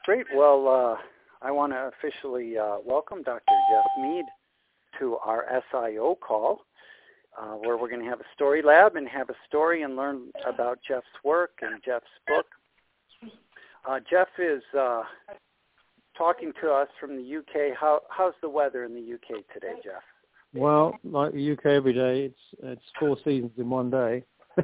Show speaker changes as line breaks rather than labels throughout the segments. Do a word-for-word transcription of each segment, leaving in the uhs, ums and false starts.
Great. Well, uh, I want to officially uh, welcome Doctor Jeff Mead to our S I O call, uh, where we're going to have a story lab and have a story and learn about Jeff's work and Jeff's book. Uh, Jeff is uh, talking to us from the U K. How, how's the weather in the U K today, Jeff?
Well, like the U K every day, it's it's four seasons in one day.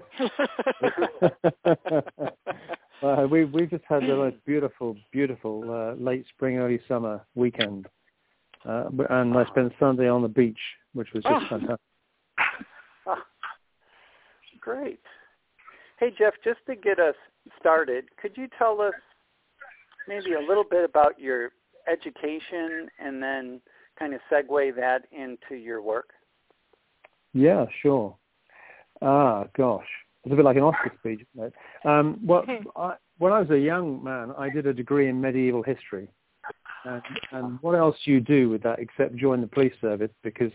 uh, we we've just had the most beautiful, beautiful uh, late spring, early summer weekend, uh, and I spent Sunday on the beach, which was just oh. fantastic.
Oh, great. Hey, Jeff, just to get us started, could you tell us maybe a little bit about your education and then kind of segue that into your work?
Yeah, sure. Ah, gosh. It's a bit like an Oscar speech, isn't it? Um, well, I, when I was a young man, I did a degree in medieval history. And, and what else do you do with that except join the police service? Because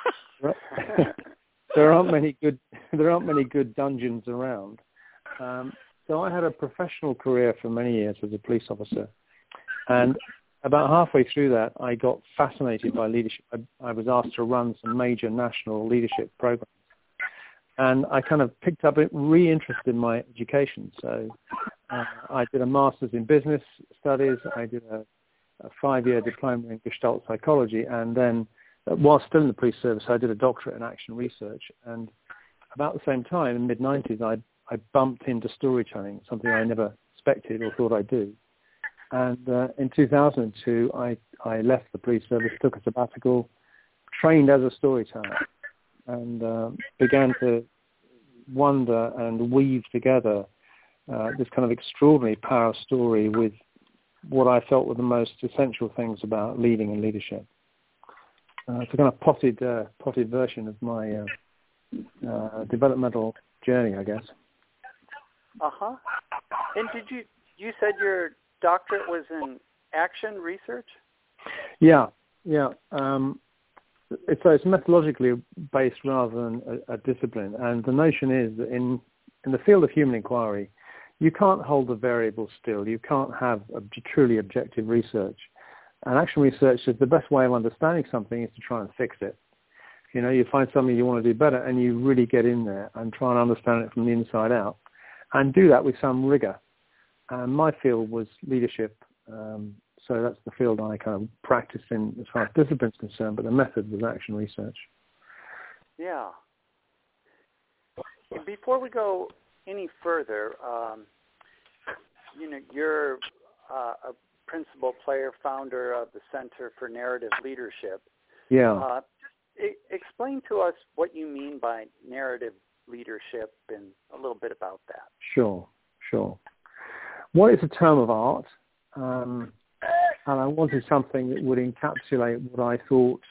there aren't many good there aren't many good dungeons around. Um, so I had a professional career for many years as a police officer. And about halfway through that, I got fascinated by leadership. I, I was asked to run some major national leadership programs. And I kind of picked up, re-interested in my education. So uh, I did a master's in business studies. I did a, a five-year diploma in Gestalt psychology. And then, uh, while still in the police service, I did a doctorate in action research. And about the same time, in the mid nineties, I, I bumped into storytelling, something I never expected or thought I'd do. And uh, in two thousand two, I, I left the police service, took a sabbatical, trained as a storyteller, and uh, began to wonder and weave together uh, this kind of extraordinary power of story with what I felt were the most essential things about leading and leadership. Uh, it's a kind of potted, uh, potted version of my uh, uh, developmental journey, I guess.
Uh-huh. And did you, you said your doctorate was in action research?
Yeah, yeah. Um, it's, it's methodologically based rather than a, a discipline. And the notion is that in, in the field of human inquiry, you can't hold the variable still. You can't have a truly objective research. And action research is the best way of understanding something is to try and fix it. You know, you find something you want to do better and you really get in there and try and understand it from the inside out and do that with some rigor. And my field was leadership, um, so that's the field I kind of practiced in as far as discipline is concerned, but the method was action research.
Yeah. Before we go any further, um, you know, you're uh, a principal player, founder of the Center for Narrative Leadership.
Yeah.
Uh, just I- explain to us what you mean by narrative leadership and a little bit about that.
Sure, sure. Well, it's a term of art, um, and I wanted something that would encapsulate what I thought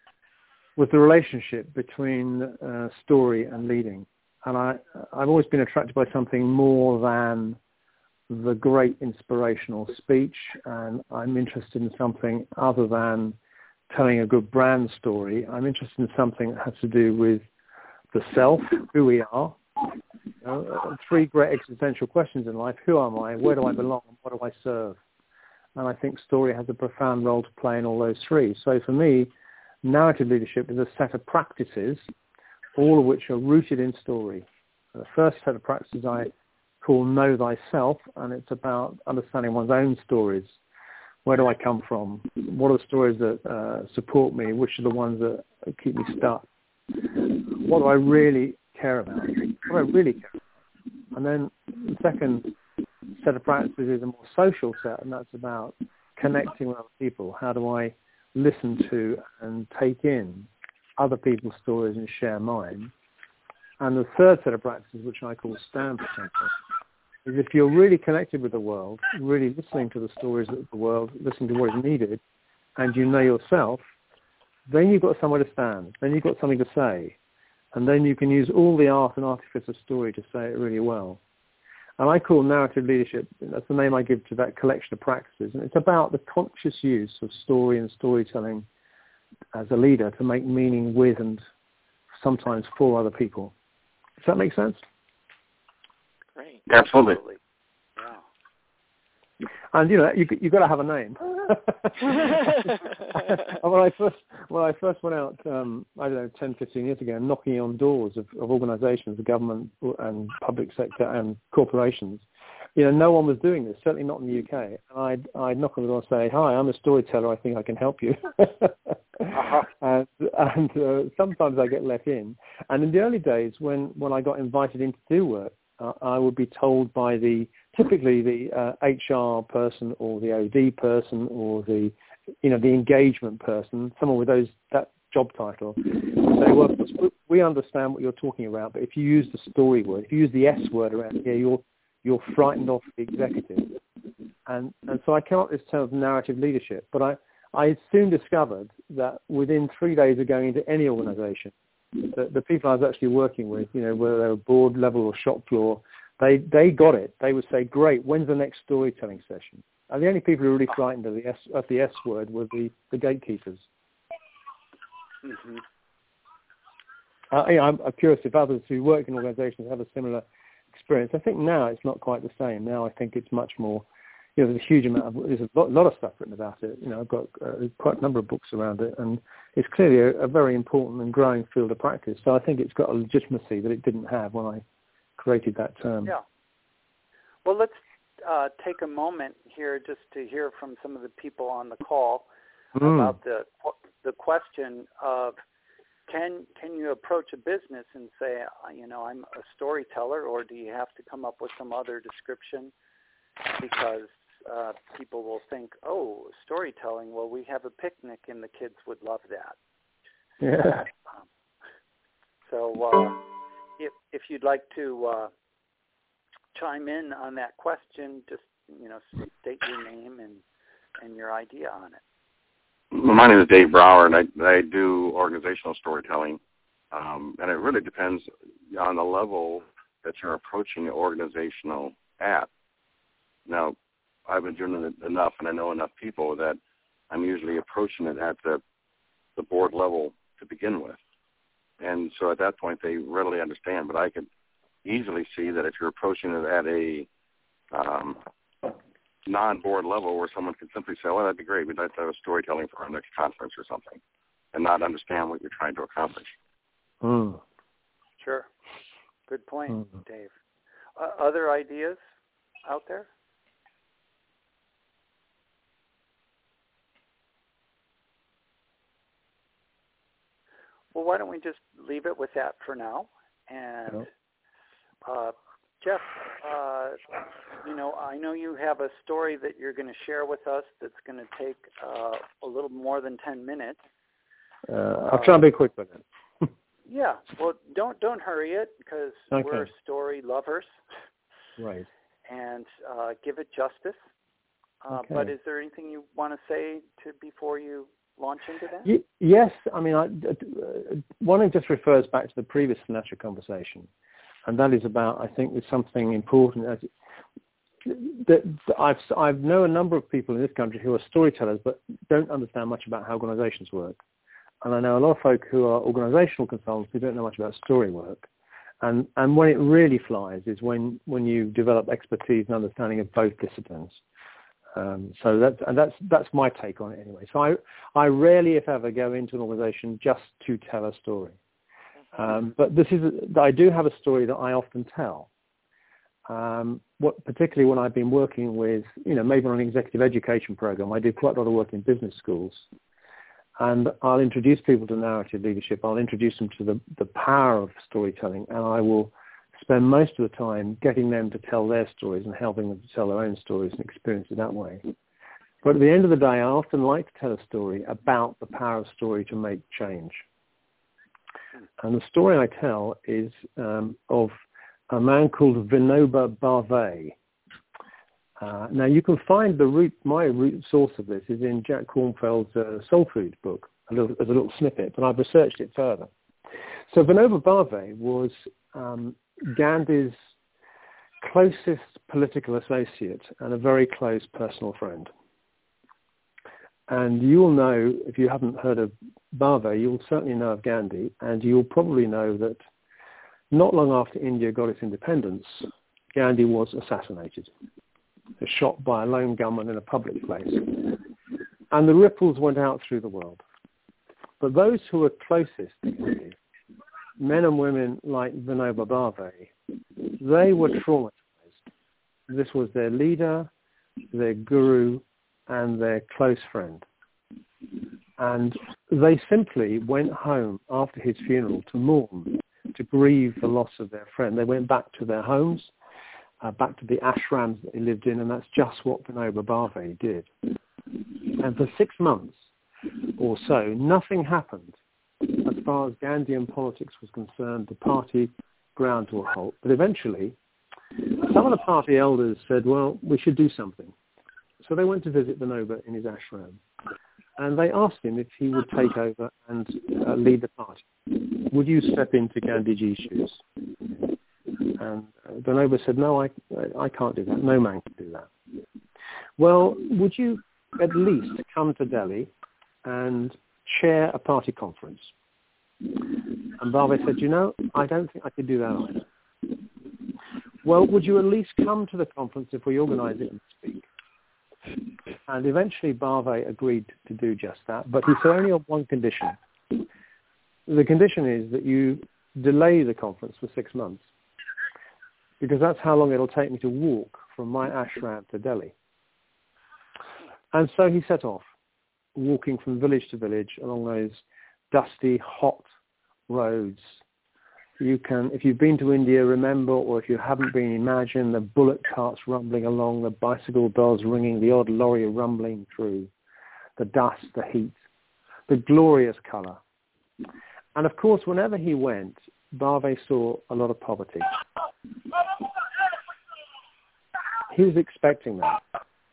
was the relationship between uh, story and leading. And I, I've always been attracted by something more than the great inspirational speech, and I'm interested in something other than telling a good brand story. I'm interested in something that has to do with the self, who we are. You know, three great existential questions in life. Who am I? Where do I belong? What do I serve? And I think story has a profound role to play in all those three. So for me, narrative leadership is a set of practices, all of which are rooted in story. The first set of practices I call Know Thyself, and it's about understanding one's own stories. Where do I come from? What are the stories that uh, support me? Which are the ones that keep me stuck? What do I really care about? What do I really care about? And then the second set of practices is a more social set, and that's about connecting with other people. How do I listen to and take in other people's stories and share mine? And the third set of practices, which I call stand for something, is if you're really connected with the world, really listening to the stories of the world, listening to what is needed, and you know yourself, then you've got somewhere to stand. Then you've got something to say. And then you can use all the art and artifice of story to say it really well. And I call narrative leadership, that's the name I give to that collection of practices. And it's about the conscious use of story and storytelling as a leader to make meaning with and sometimes for other people. Does that make sense?
Great.
Absolutely.
Yeah.
And you know, you you got to have a name. when I first when I first went out, um, I don't know, ten, fifteen years ago, knocking on doors of, of organisations, the government and public sector and corporations, you know, no one was doing this. Certainly not in the U K. And I'd I'd knock on the door and say, "Hi, I'm a storyteller. I think I can help you." uh-huh. And, and uh, sometimes I get let in. And in the early days, when when I got invited in to do work, uh, I would be told by the typically the uh, H R person or the O D person or the, you know, the engagement person, someone with those that job title, say, well, we understand what you're talking about, but if you use the story word, if you use the S word around here, you're you're frightened off the executive. And and so I came up with this term of narrative leadership. But I, I soon discovered that within three days of going into any organisation, the, the people I was actually working with, you know, whether they were board level or shop floor, They they got it. They would say, "Great, when's the next storytelling session?" And the only people who were really frightened of the S of the S word were the, the gatekeepers.
Mm-hmm.
Uh, you know, I'm, I'm curious if others who work in organisations have a similar experience. I think now it's not quite the same. Now I think it's much more. You know, there's a huge amount of there's a lot, lot of stuff written about it. You know, I've got uh, quite a number of books around it, and it's clearly a, a very important and growing field of practice. So I think it's got a legitimacy that it didn't have when I created that term.
Yeah. Well, let's uh, take a moment here just to hear from some of the people on the call mm. about the the question of can can you approach a business and say, you know, I'm a storyteller, or do you have to come up with some other description? Because uh, people will think, oh, storytelling, well, we have a picnic and the kids would love that.
Yeah.
Um, so uh, if if you'd like to uh, chime in on that question, just, you know, state your name and, and your idea on it.
My name is Dave Brower, and I, I do organizational storytelling. Um, and it really depends on the level that you're approaching the organizational at. Now, I've been doing it enough, and I know enough people that I'm usually approaching it at the, the board level to begin with. And so at that point, they readily understand. But I could easily see that if you're approaching it at a um, non-board level where someone can simply say, well, that'd be great. We'd like to have a storytelling for our next conference or something, and not understand what you're trying to accomplish.
Mm.
Sure. Good point,
mm.
Dave. Uh, other ideas out there? Well, why don't we just leave it with that for now? And uh, Jeff, uh, you know, I know you have a story that you're going to share with us that's going to take uh, a little more than ten minutes.
Uh, I'll try and be quick with it.
Yeah. Well, don't don't hurry it, because
okay.
we're story lovers.
Right.
And uh, give it justice. Uh,
okay.
But is there anything you want to say to before you launch into that?
Y- yes. I mean, I, uh, one it just refers back to the previous Sinatra conversation, and that is about, I think, there's something important. As that I've I've know a number of people in this country who are storytellers but don't understand much about how organisations work, and I know a lot of folk who are organisational consultants who don't know much about story work. And and when it really flies is when, when you develop expertise and understanding of both disciplines. Um, so that and that's that's my take on it anyway. So I I rarely, if ever, go into an organisation just to tell a story. Um, but this is I do have a story that I often tell. Um, what particularly when I've been working with, you know, maybe on an executive education program, I do quite a lot of work in business schools. And I'll introduce people to narrative leadership. I'll introduce them to the, the power of storytelling, and I will spend most of the time getting them to tell their stories and helping them to tell their own stories and experience it that way. But at the end of the day, I often like to tell a story about the power of story to make change. And the story I tell is um, of a man called Vinoba Bhave. Uh, now, you can find the root, my root source of this is in Jack Kornfeld's uh, Soul Food book, a little, as a little snippet, but I've researched it further. So Vinoba Bhave was um, Gandhi's closest political associate and a very close personal friend. And you'll know, if you haven't heard of Bhave, you'll certainly know of Gandhi, and you'll probably know that not long after India got its independence, Gandhi was assassinated. shot by a lone gunman in a public place. And the ripples went out through the world. But those who were closest to Gandhi, men and women like Vinoba Bhave, they were traumatized. This was their leader, their guru, and their close friend. And they simply went home after his funeral to mourn, to grieve the loss of their friend. They went back to their homes, uh, back to the ashrams that they lived in, and that's just what Vinoba Bhave did. And for six months or so, nothing happened as far as Gandhian politics was concerned. The party ground to a halt. But eventually, some of the party elders said, well, we should do something. So they went to visit Vinoba in his ashram. And they asked him if he would take over and uh, lead the party. Would you step into Gandhiji's shoes? And uh, Vinoba said, no, I, I can't do that. No man can do that. Well, would you at least come to Delhi and chair a party conference? And Bhave said, you know, I don't think I could do that either. Well, would you at least come to the conference if we organize it and speak? And eventually Bhave agreed to do just that, but he said only on one condition. The condition is that you delay the conference for six months, because that's how long it'll take me to walk from my ashram to Delhi. And so he set off, walking from village to village along those dusty, hot roads. You can, if you've been to India, remember, or if you haven't been, imagine the bullock carts rumbling along, the bicycle bells ringing, the odd lorry rumbling through, the dust, the heat, the glorious colour. And of course, whenever he went, Bhave saw a lot of poverty. He was expecting that.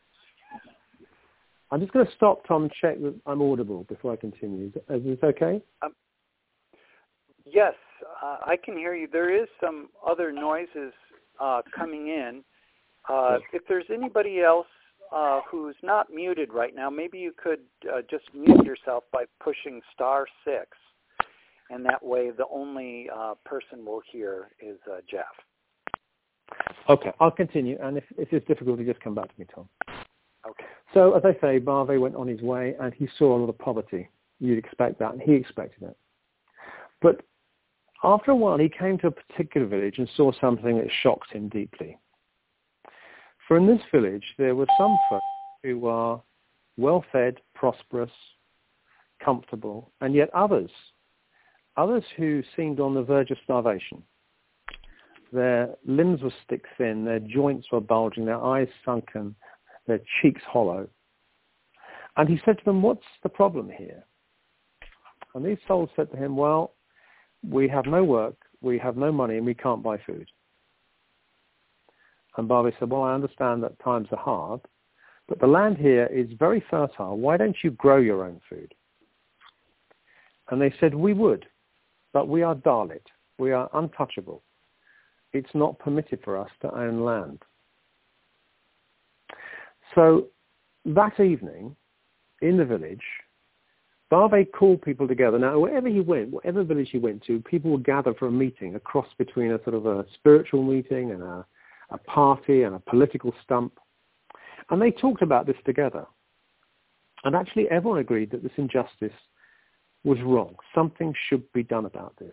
I'm just going to stop, Tom, and check that I'm audible before I continue. Is this okay?
Um, yes, uh, I can hear you. There is some other noises uh, coming in. Uh, if there's anybody else uh, who's not muted right now, maybe you could uh, just mute yourself by pushing star six, and that way the only uh, person we'll hear is uh, Jeff.
Okay, I'll continue, and if, if there's difficulty, just come back to me, Tom.
Okay.
So, as I say, Bhave went on his way, and he saw a lot of poverty. You'd expect that, and he expected it. But after a while, he came to a particular village and saw something that shocked him deeply. For in this village, there were some folk who are well-fed, prosperous, comfortable, and yet others, others who seemed on the verge of starvation. Their limbs were stick-thin, their joints were bulging, their eyes sunken, their cheeks hollow. And he said to them, what's the problem here? And these souls said to him, well, we have no work, we have no money, and we can't buy food. And Bhave said, well, I understand that times are hard, but the land here is very fertile. Why don't you grow your own food? And they said, we would, but we are Dalit. We are untouchable. It's not permitted for us to own land. So that evening, in the village, Bhave called people together. Now, wherever he went, whatever village he went to, people would gather for a meeting, a cross between a sort of a spiritual meeting and a, a party and a political stump. And they talked about this together. And actually, everyone agreed that this injustice was wrong. Something should be done about this.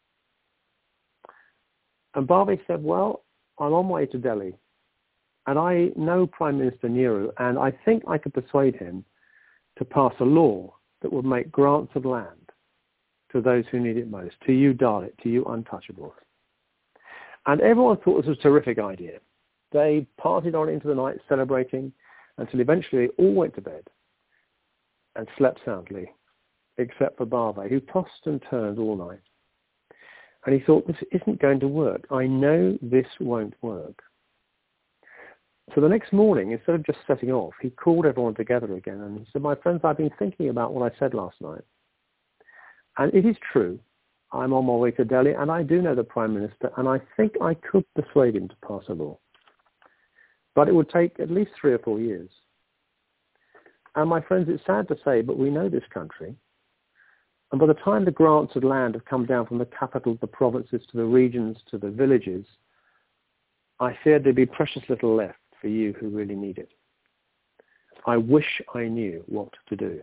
And Bhave said, well, I'm on my way to Delhi. And I know Prime Minister Nehru, and I think I could persuade him to pass a law that would make grants of land to those who need it most, to you Dalit, to you untouchables. And everyone thought this was a terrific idea. They partied on into the night celebrating until eventually they all went to bed and slept soundly, except for Bhave, who tossed and turned all night. And he thought, this isn't going to work. I know this won't work. So the next morning, instead of just setting off, he called everyone together again and he said, my friends, I've been thinking about what I said last night. And it is true. I'm on my way to Delhi and I do know the Prime Minister and I think I could persuade him to pass a law. But it would take at least three or four years. And my friends, it's sad to say, but we know this country. And by the time the grants of land have come down from the capital, the provinces, to the regions, to the villages, I feared there'd be precious little left for you who really need it. I wish I knew what to do.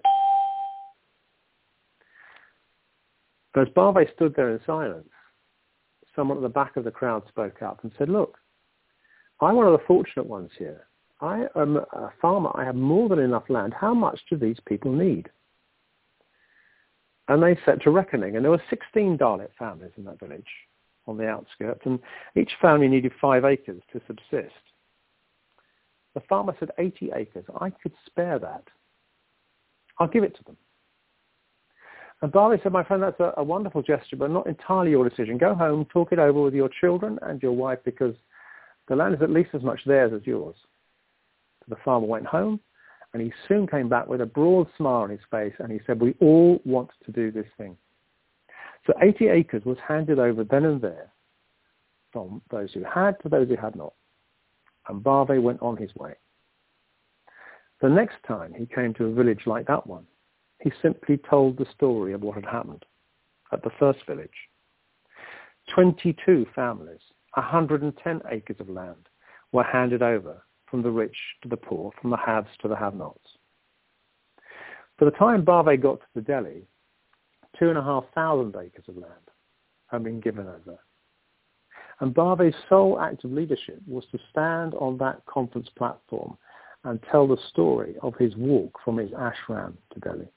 But as Bharve stood there in silence, someone at the back of the crowd spoke up and said, look, I'm one of the fortunate ones here. I am a farmer. I have more than enough land. How much do these people need? And they set to reckoning. And there were sixteen Dalit families in that village on the outskirts, and each family needed five acres to subsist. The farmer said, eighty acres. I could spare that. I'll give it to them. And Bharve said, my friend, that's a, a wonderful gesture, but not entirely your decision. Go home, talk it over with your children and your wife, because the land is at least as much theirs as yours. So the farmer went home, and he soon came back with a broad smile on his face, and he said, we all want to do this thing. So eighty acres was handed over then and there from those who had to those who had not. And Bharve went on his way. The next time he came to a village like that one, he simply told the story of what had happened at the first village. twenty-two families, one hundred ten acres of land were handed over from the rich to the poor, from the haves to the have-nots. By the time Bharve got to the Delhi, two and a half thousand acres of land had been given over. And Bharve's sole act of leadership was to stand on that conference platform and tell the story of his walk from his ashram to Delhi.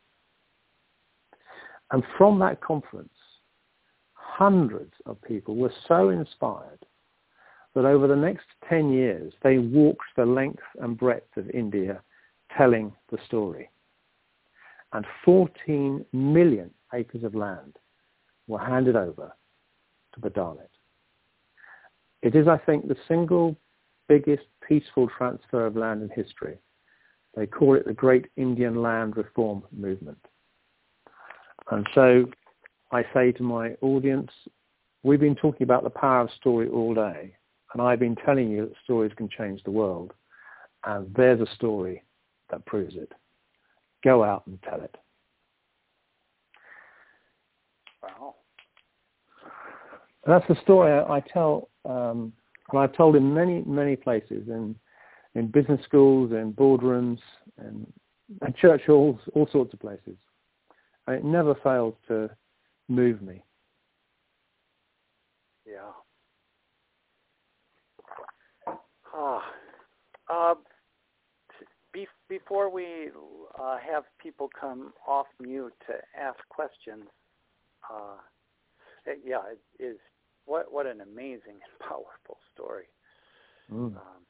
And from that conference, hundreds of people were so inspired that over the next ten years, they walked the length and breadth of India telling the story. And fourteen million acres of land were handed over to the Dalit. It is, I think, the single biggest peaceful transfer of land in history. They call it the Great Indian Land Reform Movement. And so I say to my audience, we've been talking about the power of story all day, and I've been telling you that stories can change the world, and there's a story that proves it. Go out and tell it.
Wow.
That's the story I, I tell, um, and I've told in many, many places, in in business schools, in boardrooms, in, in church halls, all sorts of places. And it never fails to move me.
Yeah. Ah, uh, be, before we uh, have people come off mute to ask questions, uh, it, yeah, it is what what an amazing and powerful story.
Mm.
Um,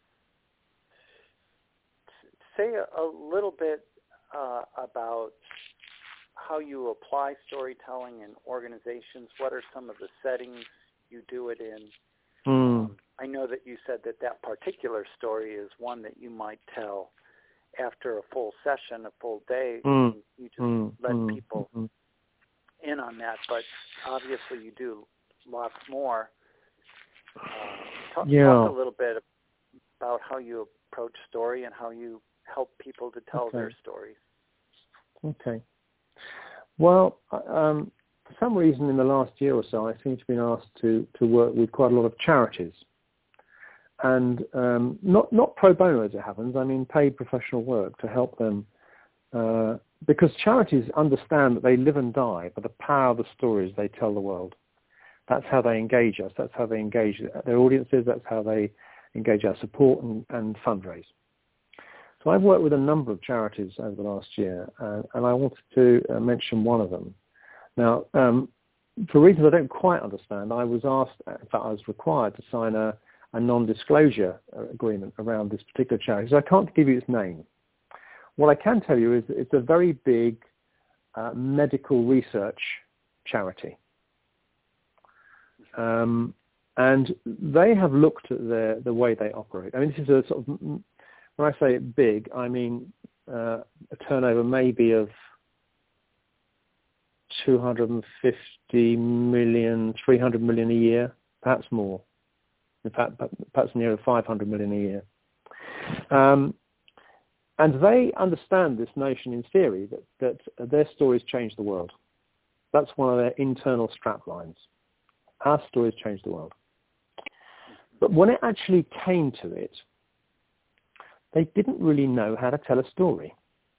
say a, a little bit uh, about how you apply storytelling in organizations. What are some of the settings you do it in?
Mm.
Um, I know that you said that that particular story is one that you might tell after a full session, a full day.
Mm.
You just
mm.
let
mm.
people
mm.
in on that, but obviously you do lots more. Uh, talk,
yeah.
talk a little bit about how you approach story and how you help people to tell
okay.
their stories.
Okay. Well, um, for some reason in the last year or so, I seem to have been asked to, to work with quite a lot of charities. And um, not, not pro bono as it happens, I mean paid professional work to help them. Uh, because charities understand that they live and die by the power of the stories they tell the world. That's how they engage us. That's how they engage their audiences. That's how they engage our support and, and fundraise. So I've worked with a number of charities over the last year, uh, and I wanted to uh, mention one of them. Now, um, for reasons I don't quite understand, I was asked, in fact I was required to sign a, a non-disclosure agreement around this particular charity, so I can't give you its name. What I can tell you is that it's a very big uh, medical research charity. Um, and they have looked at their, the way they operate. I mean, this is a sort of, when I say big, I mean uh, a turnover maybe of two hundred fifty million, three hundred million a year, perhaps more. In fact, perhaps nearer five hundred million a year. Um, and they understand this notion in theory that, that their stories change the world. That's one of their internal strap lines. Our stories change the world. But when it actually came to it, they didn't really know how to tell a story.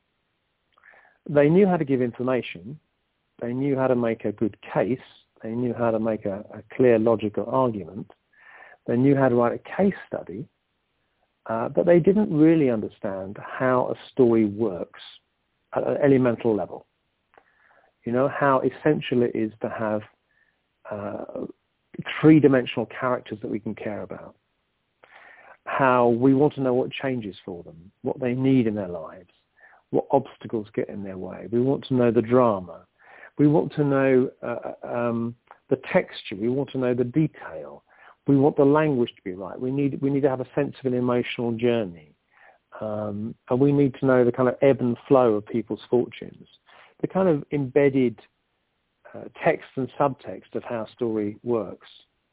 They knew how to give information. They knew how to make a good case. They knew how to make a, a clear, logical argument. They knew how to write a case study, uh, but they didn't really understand how a story works at an elemental level. You know, how essential it is to have uh, three-dimensional characters that we can care about. How we want to know what changes for them, what they need in their lives, what obstacles get in their way. We want to know the drama. We want to know uh, um, the texture. We want to know the detail. We want the language to be right. We need we need to have a sense of an emotional journey. Um, and we need to know the kind of ebb and flow of people's fortunes, the kind of embedded uh, text and subtext of how story works.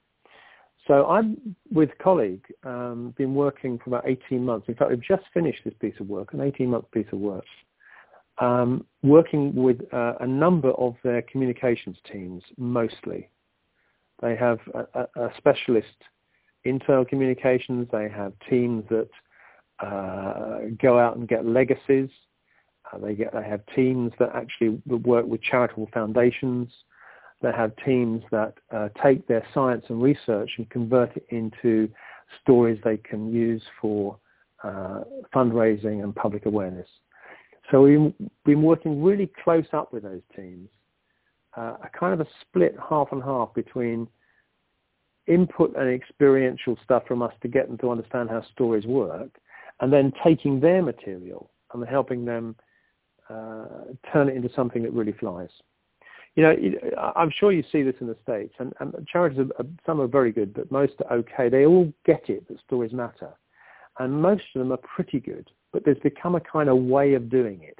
So I'm, with a colleague, um, been working for about eighteen months. In fact, we've just finished this piece of work, an eighteen-month piece of work, um, working with uh, a number of their communications teams, mostly. They have a, a, a specialist internal communications. They have teams that uh, go out and get legacies. Uh, they get. They have teams that actually work with charitable foundations. They have teams that uh, take their science and research and convert it into stories they can use for uh, fundraising and public awareness. So we've been working really close up with those teams, uh, a kind of a split half and half between input and experiential stuff from us to get them to understand how stories work, and then taking their material and helping them uh, turn it into something that really flies. You know, I'm sure you see this in the States, and, and charities, are, some are very good, but most are okay. They all get it that stories matter, and most of them are pretty good, but there's become a kind of way of doing it.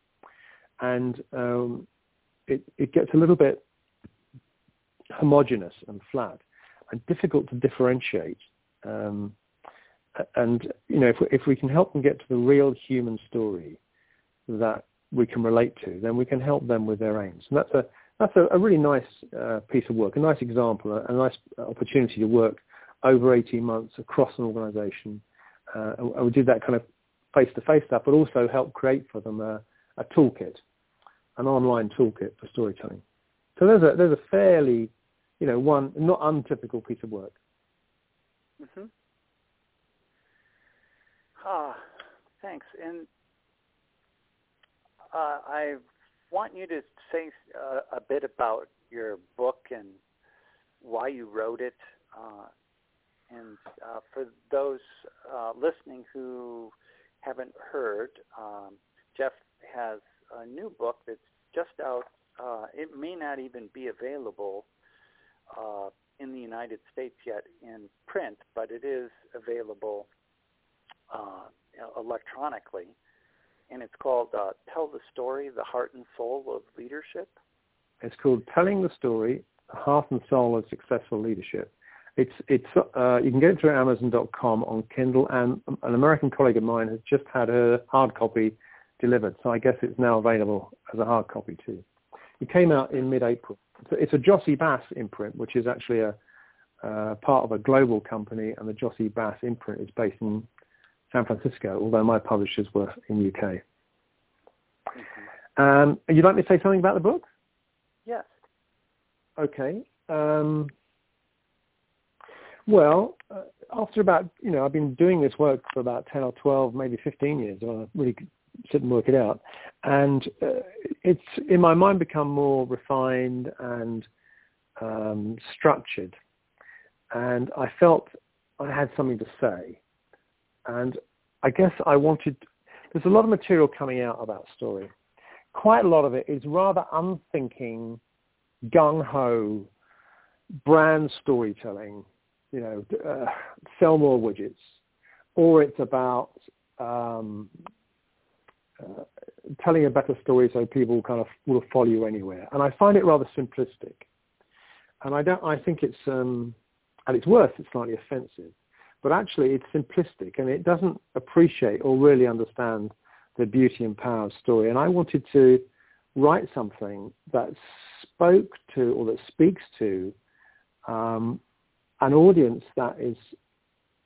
And um, it, it gets a little bit homogenous and flat and difficult to differentiate. Um, and, you know, if we, if we can help them get to the real human story that we can relate to, then we can help them with their aims. And that's a That's a, a really nice uh, piece of work, a nice example, a, a nice opportunity to work over eighteen months across an organisation. Uh, and, and we did that kind of face-to-face stuff, but also help create for them a, a toolkit, an online toolkit for storytelling. So there's a there's a fairly, you know, one not untypical piece of work.
Mm-hmm. Ah, thanks. And uh, I want you to say uh, a bit about your book and why you wrote it. Uh, and uh, for those uh, listening who haven't heard, um, Jeff has a new book that's just out. Uh, it may not even be available uh, in the United States yet in print, but it is available uh, electronically. And it's called uh, Tell the Story, The Heart and Soul of Leadership.
It's called Telling the Story, The Heart and Soul of Successful Leadership. It's it's uh, you can get it through Amazon dot com on Kindle, and an American colleague of mine has just had her hard copy delivered, so I guess it's now available as a hard copy too. It came out in mid-April. So it's a Jossie Bass imprint, which is actually a uh, part of a global company, and the Jossie Bass imprint is based in San Francisco, although my publishers were in the U K. Mm-hmm. Um, you'd like me to say something about the book?
Yes.
Okay. Um, well, uh, after about, you know, I've been doing this work for about ten or twelve, maybe fifteen years. I really sit and work it out. And uh, it's, in my mind, become more refined and um, structured. And I felt I had something to say. And I guess I wanted, there's a lot of material coming out about story. Quite a lot of it is rather unthinking, gung-ho, brand storytelling, you know, uh, sell more widgets. Or it's about um, uh, telling a better story so people kind of will follow you anywhere. And I find it rather simplistic. And I don't, I think it's, um, at its worst, it's slightly offensive. But actually it's simplistic, and it doesn't appreciate or really understand the beauty and power of story. And I wanted to write something that spoke to, or that speaks to, um, an audience that is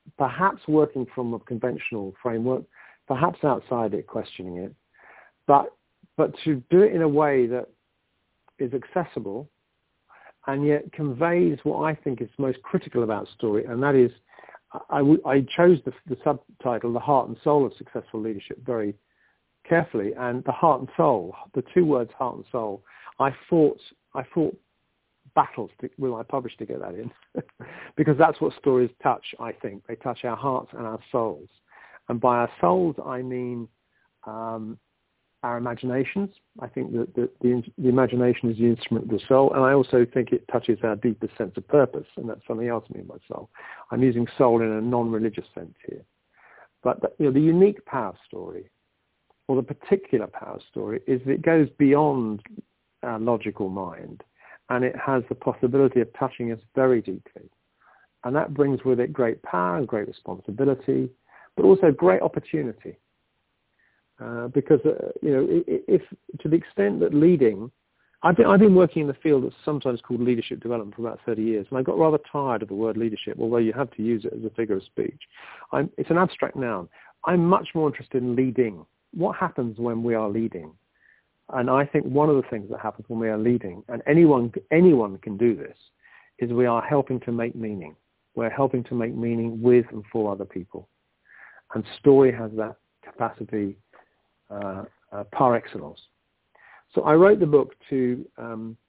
perhaps working from a conventional framework, perhaps outside it, questioning it, but but to do it in a way that is accessible and yet conveys what I think is most critical about story, and that is, I, w- I chose the, the subtitle, The Heart and Soul of Successful Leadership, very carefully, and the heart and soul, the two words heart and soul, I fought, I fought battles to, with my publisher to get that in, because that's what stories touch, I think. They touch our hearts and our souls. And by our souls, I mean um, our imaginations. I think that the, the, the imagination is the instrument of the soul, and I also think it touches our deepest sense of purpose, and that's something else I mean by soul. I'm using soul in a non-religious sense here. But the, you know, the unique power story, or the particular power story, is that it goes beyond our logical mind, and it has the possibility of touching us very deeply. And that brings with it great power and great responsibility, but also great opportunity. Uh, because, uh, you know, if, if to the extent that leading, I've been, I've been working in the field that's sometimes called leadership development for about thirty years, and I got rather tired of the word leadership, although you have to use it as a figure of speech. I'm, it's an abstract noun. I'm much more interested in leading. What happens when we are leading? And I think one of the things that happens when we are leading, and anyone anyone can do this, is we are helping to make meaning. We're helping to make meaning with and for other people. And story has that capacity uh, uh, par excellence. So I wrote the book to um,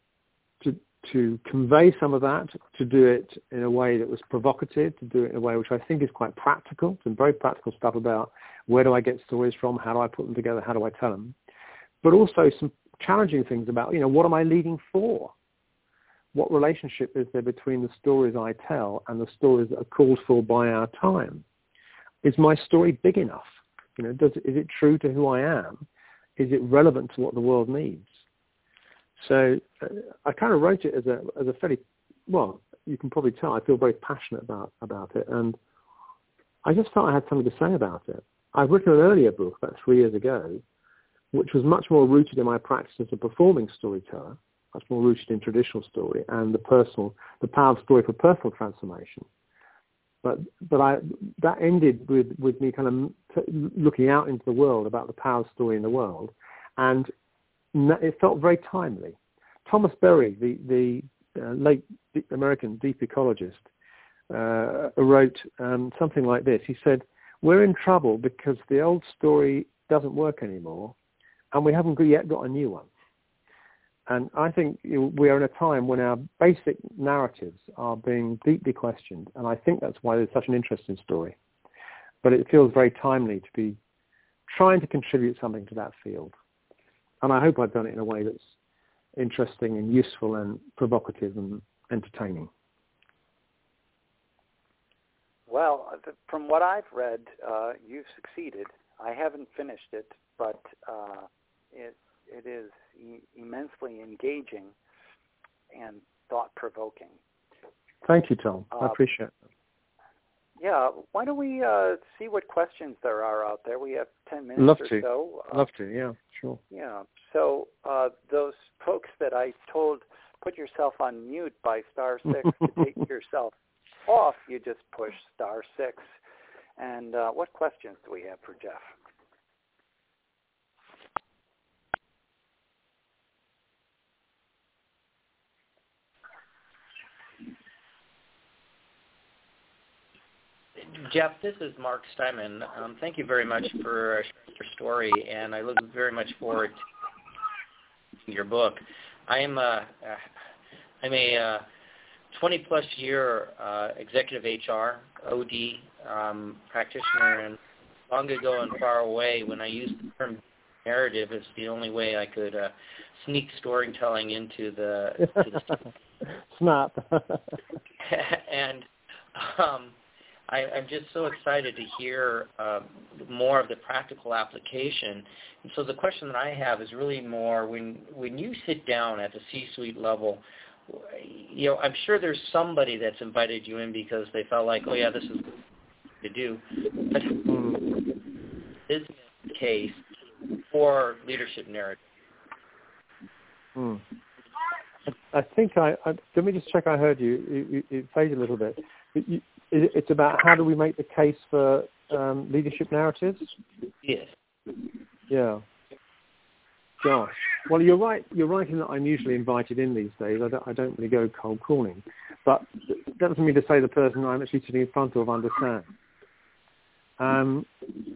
to to convey some of that, to do it in a way that was provocative, to do it in a way which I think is quite practical, some very practical stuff about where do I get stories from, how do I put them together, how do I tell them, but also some challenging things about, you know, what am I leading for? What relationship is there between the stories I tell and the stories that are called for by our time? Is my story big enough? You know, does is it true to who I am? Is it relevant to what the world needs? So uh, I kind of wrote it as a as a fairly, well, you can probably tell I feel very passionate about, about it, and I just felt I had something to say about it. I've written an earlier book about three years ago, which was much more rooted in my practice as a performing storyteller, much more rooted in traditional story and the personal, the power of story for personal transformation. But but I that ended with, with me kind of t- looking out into the world about the power of story in the world, and it felt very timely. Thomas Berry, the the uh, late American deep ecologist, uh, wrote um, something like this. He said, "We're in trouble because the old story doesn't work anymore, and we haven't yet got a new one." And I think we are in a time when our basic narratives are being deeply questioned, and I think that's why there's such an interesting story. But it feels very timely to be trying to contribute something to that field. And I hope I've done it in a way that's interesting and useful and provocative and entertaining.
Well, from what I've read, uh, you've succeeded. I haven't finished it, but uh, it it is e- immensely engaging and thought-provoking.
Thank you, Tom.
Uh,
I appreciate it.
Yeah, why don't we uh, see what questions there are out there? We have ten minutes
Love
or
to.
so. Uh,
Love to, yeah, sure.
Yeah, so uh, those folks that I told, put yourself on mute by star six to take yourself off, you just push star six. And uh, what questions do we have for Jeff?
Jeff, this is Mark Steinman. Um, thank you very much for uh, your story, and I look very much forward to your book. I am a, uh, I'm a uh, twenty-plus year uh, executive H R, O D um, practitioner, and long ago and far away, when I used the term narrative as the only way I could uh, sneak storytelling into the, to the
Snap.
and um, I, I'm just so excited to hear uh, more of the practical application. And so the question that I have is really more when when you sit down at the C-suite level, you know, I'm sure there's somebody that's invited you in because they felt like, oh yeah, this is to do. But is the case for leadership narrative?
Hmm. I think I, I. Let me just check. I heard you. It, it faded a little bit. You, it's about how do we make the case for um, leadership narratives?
Yes.
Yeah. Gosh. Well, you're right. You're right in that I'm usually invited in these days. I don't, I don't really go cold calling. But that doesn't mean to say the person I'm actually sitting in front of understands. Um,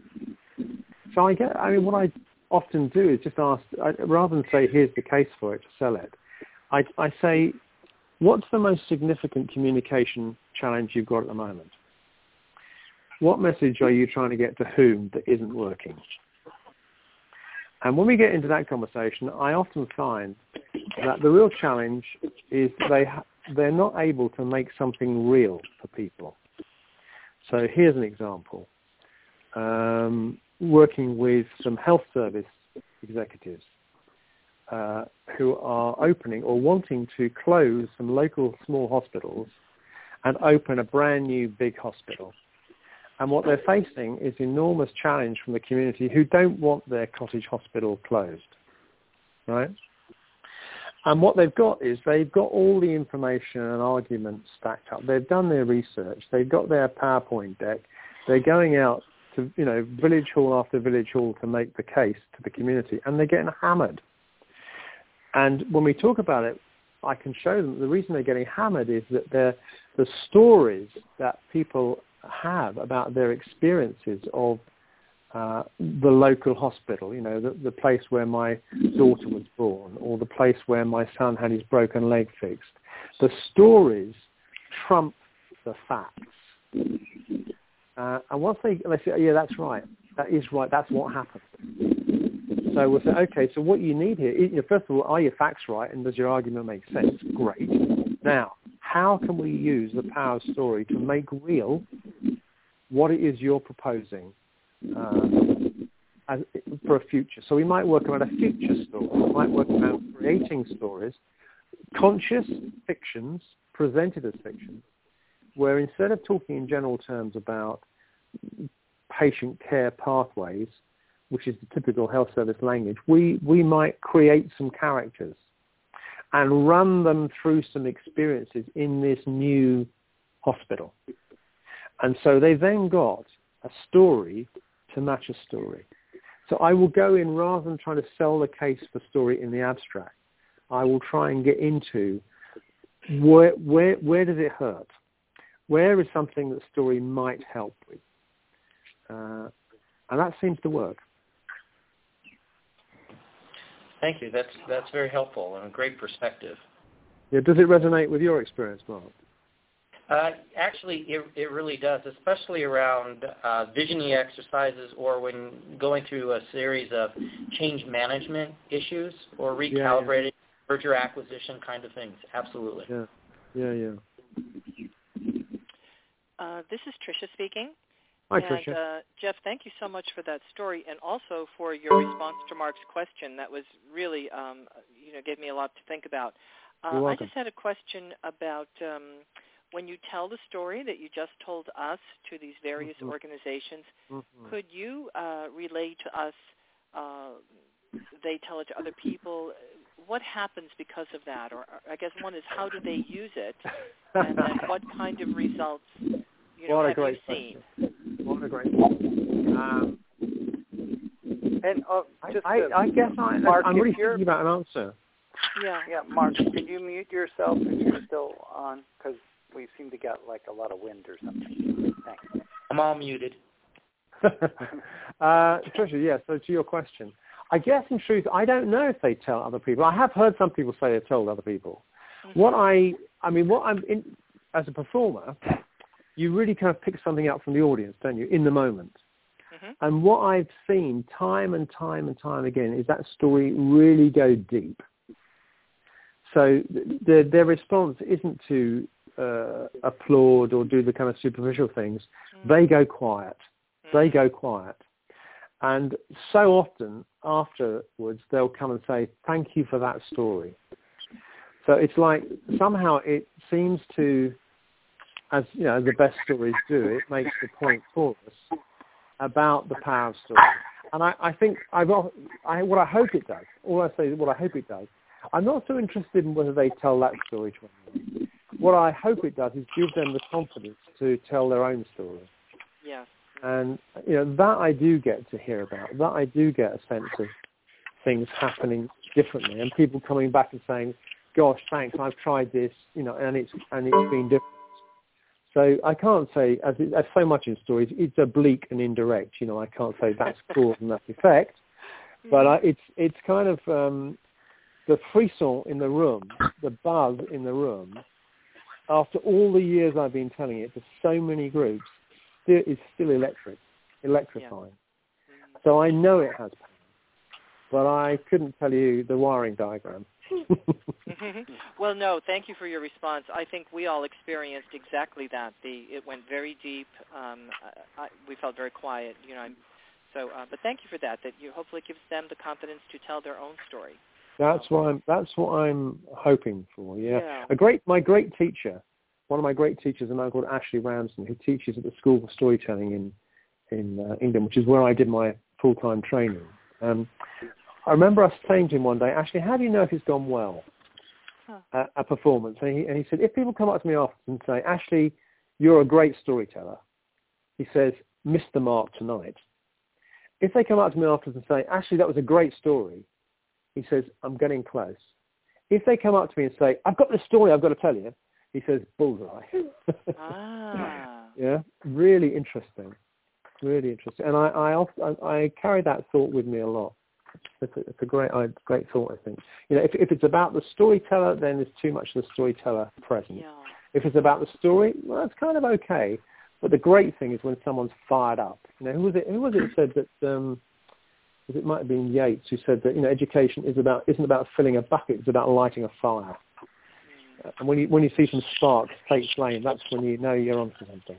so I get, I mean, what I often do is just ask, I, rather than say, here's the case for it, to sell it, I, I say, what's the most significant communication challenge you've got at the moment? What message are you trying to get to whom that isn't working? And when we get into that conversation, I often find that the real challenge is they ha- they're not able to make something real for people. So here's an example. Um, working with some health service executives uh, who are opening or wanting to close some local small hospitals and open a brand new big hospital. And what they're facing is enormous challenge from the community who don't want their cottage hospital closed, right? And what they've got is they've got all the information and arguments stacked up. They've done their research. They've got their PowerPoint deck. They're going out to, you know, village hall after village hall to make the case to the community, and they're getting hammered. And when we talk about it, I can show them the reason they're getting hammered is that they're, the stories that people have about their experiences of uh, the local hospital, you know, the, the place where my daughter was born or the place where my son had his broken leg fixed. The stories trump the facts. Uh, and once they, they say, oh, yeah, that's right, that is right, that's what happened. So we'll say, okay, so what you need here, is, you know, first of all, are your facts right and does your argument make sense? Great. Now, how can we use the power of story to make real what it is you're proposing uh, as, for a future? So we might work around a future story. We might work around creating stories, conscious fictions presented as fiction, where instead of talking in general terms about patient care pathways, which is the typical health service language, we, we might create some characters and run them through some experiences in this new hospital. And so they then got a story to match a story. So I will go in, rather than trying to sell the case for story in the abstract, I will try and get into where, where, where does it hurt? Where is something that story might help with? Uh, and that seems to work.
Thank you. That's that's very helpful and a great perspective.
Yeah, does it resonate with your experience, Mark?
Uh, actually, it, it really does, especially around uh, visioning exercises or when going through a series of change management issues or recalibrating, yeah, yeah. merger acquisition kind of things. Absolutely.
Yeah, yeah, yeah.
Uh, this is Tricia speaking.
Hi,
and,
Tricia.
Uh, Jeff, thank you so much for that story and also for your response to Mark's question. That was really, um, you know, gave me a lot to think about. Uh,
You're
I
welcome.
just had a question about um, when you tell the story that you just told us to these various mm-hmm. organizations, mm-hmm. could you uh, relay to us, uh, they tell it to other people, what happens because of that? Or I guess one is, how do they use it? And then what kind of results you know,
what a
have
great
you seen?
Question. What a great question. Um,
and uh, just
I,
to,
I, I guess I,
Mark,
I'm really
you're,
thinking about an answer.
Yeah.
Yeah, Mark, could you mute yourself if you're still on? Because we seem to get like a lot of wind or something. Thanks.
I'm all muted.
uh, Tricia, yeah, so to your question. I guess in truth, I don't know if they tell other people. I have heard some people say they've told other people. Mm-hmm. What I, I mean, what I'm in, as a performer, you really kind of pick something up from the audience, don't you, in the moment. Mm-hmm. And what I've seen time and time and time again is that story really go deep. So their, their response isn't to uh, applaud or do the kind of superficial things. Mm-hmm. They go quiet. Mm-hmm. They go quiet. And so often afterwards, they'll come and say, thank you for that story. So it's like somehow it seems to, as you know, the best stories do, it makes the point for us about the power of story. And I, I think, I've, I, what I hope it does, all I say is what I hope it does, I'm not so interested in whether they tell that story to anyone. what I hope it does is give them the confidence to tell their own story.
Yeah.
And, you know, that I do get to hear about. That I do get a sense of things happening differently and people coming back and saying, gosh, thanks, I've tried this, you know, and it's and it's been different. So I can't say, as, it, as so much in stories, it's oblique and indirect. You know, I can't say that's cause and that's effect. But I, it's it's kind of um, the frisson in the room, the buzz in the room, after all the years I've been telling it to so many groups, still, is still electric, electrifying. Yeah. So I know it has power, but I couldn't tell you the wiring diagram.
Well, no, thank you for your response. I think we all experienced exactly that. The it went very deep. Um, I, I, we felt very quiet. You know, I'm, so. Uh, but thank you for that. That you hopefully gives them the confidence to tell their own story.
That's what I'm. That's what I'm hoping for. Yeah.
yeah.
A great, my great teacher, one of my great teachers, a man called Ashley Ramsden, who teaches at the School for Storytelling in in uh, England, which is where I did my full-time training. Um, I remember us saying to him one day, Ashley, how do you know if it's gone well, huh. uh, a performance? And he, and he said, if people come up to me after and say, Ashley, you're a great storyteller, he says, missed the mark tonight. If they come up to me afterwards and say, Ashley, that was a great story, he says, I'm getting close. If they come up to me and say, I've got this story I've got to tell you, he says, bullseye.
ah.
Yeah, really interesting. Really interesting. And I, I, often, I, I carry that thought with me a lot. It's a, it's a great, great thought, I think. You know, if, if it's about the storyteller, then there's too much of the storyteller present.
Yeah.
If it's about the story, well, it's kind of okay. But the great thing is when someone's fired up. You know, who was it? Who was it who said that? Um, it might have been Yeats who said that, you know, education is about isn't about filling a bucket; it's about lighting a fire. Mm. And when you when you see some sparks take flame, that's when you know you're onto something.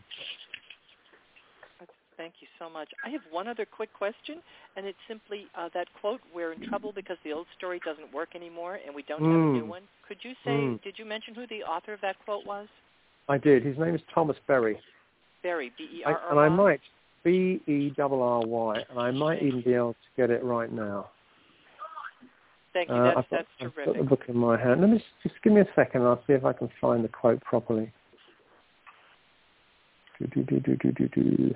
Thank you so much. I have one other quick question, and it's simply uh, that quote, we're in trouble because the old story doesn't work anymore and we don't mm. have a new one. Could you say, mm. did you mention who the author of that quote was?
I did. His name is Thomas Berry.
Berry, B E R R Y?
And I might, B E R R Y, and I might even be able to get it right now.
Thank you.
Uh,
That's,
I've got,
that's
I've
terrific.
got the book in my hand. Let me just, just give me a second and I'll see if I can find the quote properly. Do, do, do, do, do, do, do.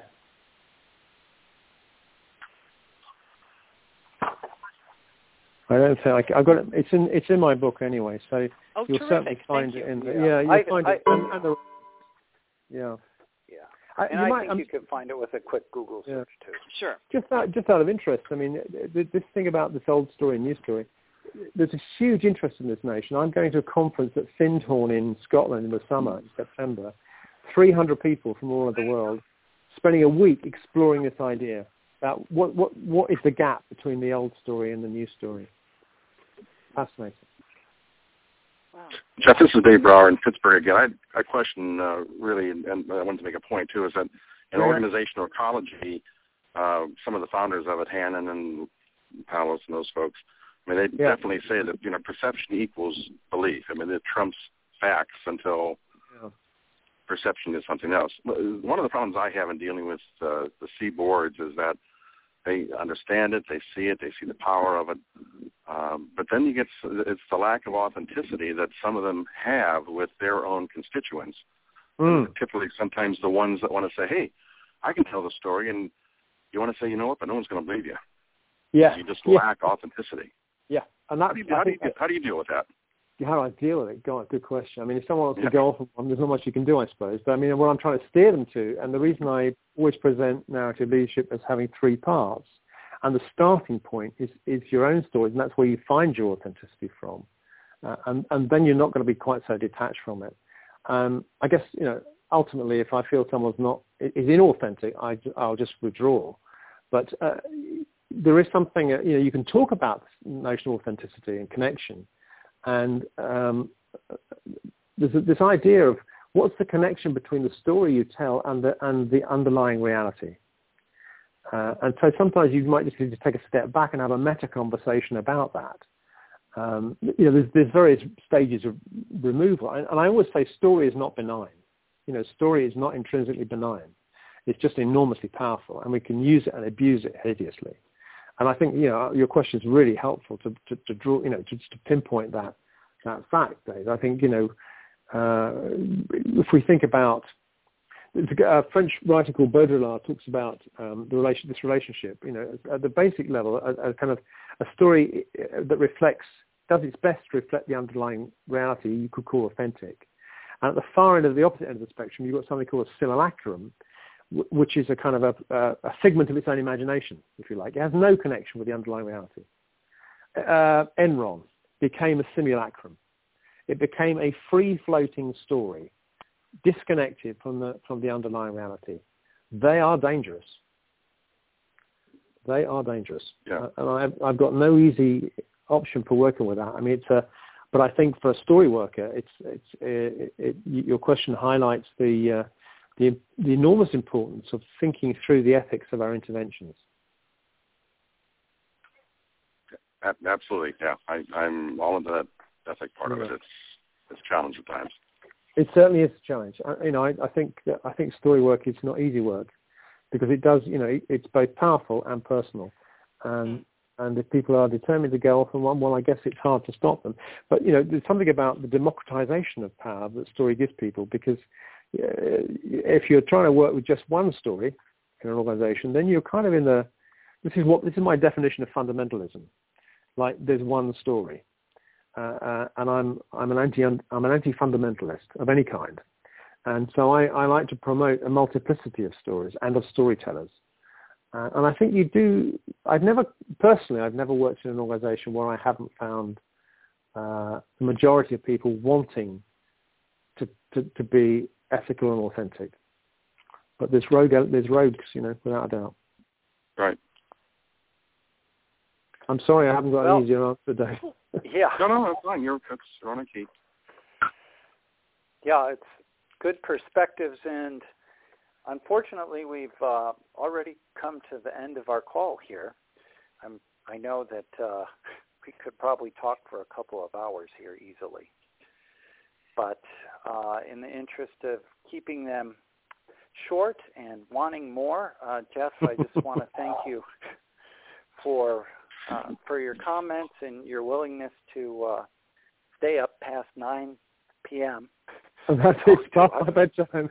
I don't think I, I've got it. It's in it's in my book anyway, so
oh,
you'll
terrific.
certainly find
Thank
it in
you.
the
Yeah,
yeah. You'll
I,
find
I,
it. And, and the, yeah.
Yeah.
I,
and
you
I
might,
think
um,
you could find it with a quick Google search
yeah.
too.
Sure.
Just out just out of interest, I mean, this thing about this old story and new story. There's a huge interest in this nation. I'm going to a conference at Findhorn in Scotland in the summer, in September. three hundred people from all over the world spending a week exploring this idea about what, what, what is the gap between the old story and the new story. Fascinating.
Wow.
Jeff, this is Dave Brower in Pittsburgh again. I, I question uh, really, and I wanted to make a point too, is that in
yeah.
organizational ecology, uh, some of the founders of it, Hannon and Paulus and those folks, I mean, they yeah. definitely say that, you know, perception equals belief. I mean, it trumps facts until yeah. perception is something else. One of the problems I have in dealing with uh, the C boards is that they understand it, they see it, they see the power of it, um, but then you get it's the lack of authenticity that some of them have with their own constituents.
Mm.
Typically, sometimes the ones that want to say, "Hey, I can tell the story," and you want to say, "You know what?" But no one's going to believe you.
Yeah,
you just
yeah.
lack authenticity.
Yeah, and that's
how do you, how do you, how do you deal with that?
How do I deal with it? God, good question. I mean, if someone wants
yeah.
to go off on one, there's not much you can do, I suppose. But I mean, what I'm trying to steer them to, and the reason I always present narrative leadership as having three parts, and the starting point is, is your own stories, and that's where you find your authenticity from. Uh, and, and then you're not going to be quite so detached from it. Um, I guess, you know, ultimately, if I feel someone's not is inauthentic, I, I'll just withdraw. But uh, there is something, uh, you know, you can talk about this notion of authenticity and connection. And um, there's this idea of what's the connection between the story you tell and the, and the underlying reality. Uh, and so sometimes you might just need to take a step back and have a meta conversation about that. Um, you know, there's, there's various stages of removal. And, and I always say story is not benign. You know, story is not intrinsically benign. It's just enormously powerful, and we can use it and abuse it hideously. And I think, you know, your question is really helpful to, to, to draw, you know, to, to pinpoint that that fact, Dave. I think, you know, uh, if we think about, a French writer called Baudrillard talks about um, the relation, this relationship. You know, at the basic level, a, a kind of a story that reflects, does its best to reflect the underlying reality you could call authentic. And at the far end of the opposite end of the spectrum, you've got something called a simulacrum, w- which is a kind of a, a, a figment of its own imagination, if you like. It has no connection with the underlying reality. Uh, Enron became a simulacrum. It became a free-floating story, disconnected from the from the underlying reality. They are dangerous. They are dangerous.
Yeah.
Uh, and I've, I've got no easy option for working with that. I mean, it's a, but I think for a story worker, it's it's it, it, your question highlights the uh, the the enormous importance of thinking through the ethics of our interventions.
Absolutely, yeah. I, I'm all into that ethic part
yeah.
of it. It's it's a challenge at times.
It certainly is a challenge. I, you know, I, I think I think story work is not easy work because it does. You know, it, it's both powerful and personal, and mm. and if people are determined to go off on one, well, I guess it's hard to stop them. But you know, there's something about the democratization of power that story gives people, because uh, if you're trying to work with just one story in an organization, then you're kind of in the. This is what this is my definition of fundamentalism. Like there's one story, uh, uh, and I'm I'm an anti I'm an anti-fundamentalist of any kind, and so I, I like to promote a multiplicity of stories and of storytellers, uh, and I think you do. I've never personally I've never worked in an organisation where I haven't found uh, the majority of people wanting to, to to be ethical and authentic, but there's rogue there's rogues, you know, without a doubt.
Right.
I'm sorry, I haven't got
well,
an easier answer today.
yeah.
No, no, that's fine. You're, that's, you're on a key.
Yeah, it's good perspectives, and unfortunately, we've uh, already come to the end of our call here. I'm, I know that uh, we could probably talk for a couple of hours here easily, but uh, in the interest of keeping them short and wanting more, uh, Jeff, I just want to thank you for uh, for your comments and your willingness to uh, stay up past nine p.m.
That's it. Past my bedtime.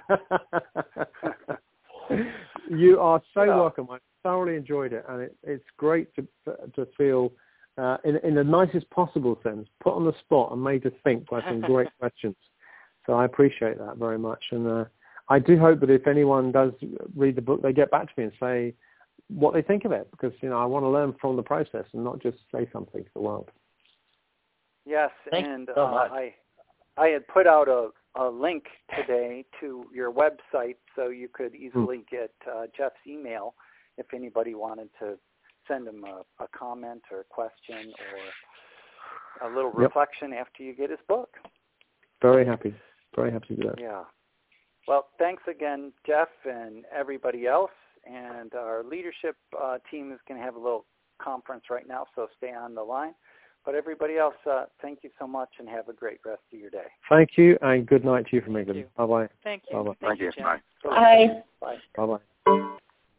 You are so
yeah.
welcome. I thoroughly enjoyed it, and it, it's great to to feel, uh, in in the nicest possible sense, put on the spot and made to think by some great questions. So I appreciate that very much, and uh, I do hope that if anyone does read the book, they get back to me and say what they think of it, because you know I want to learn from the process and not just say something to the world.
Yes,
Thank
and
you so
uh,
much.
I I had put out a, a link today to your website, so you could easily mm. get uh, Jeff's email if anybody wanted to send him a, a comment or a question or a little
yep.
reflection after you get his book.
Very happy. Very happy to do that.
Yeah. Well, thanks again, Jeff, and everybody else. And our leadership uh, team is going to have a little conference right now, so stay on the line. But everybody else, uh, thank you so much, and have a great rest of your day.
Thank you, and good night to you from England.
You.
Bye-bye.
Thank you.
Bye-bye.
Thank, Thank you.
Jeff.
Bye.
Bye.
Bye.
Bye-bye.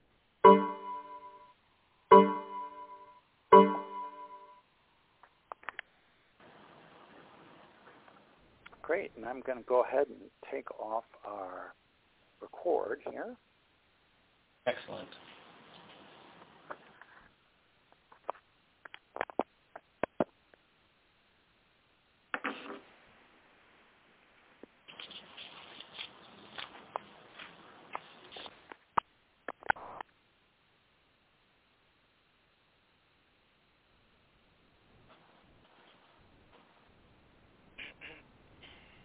Great, and I'm going to go ahead and take off our record here.
Excellent.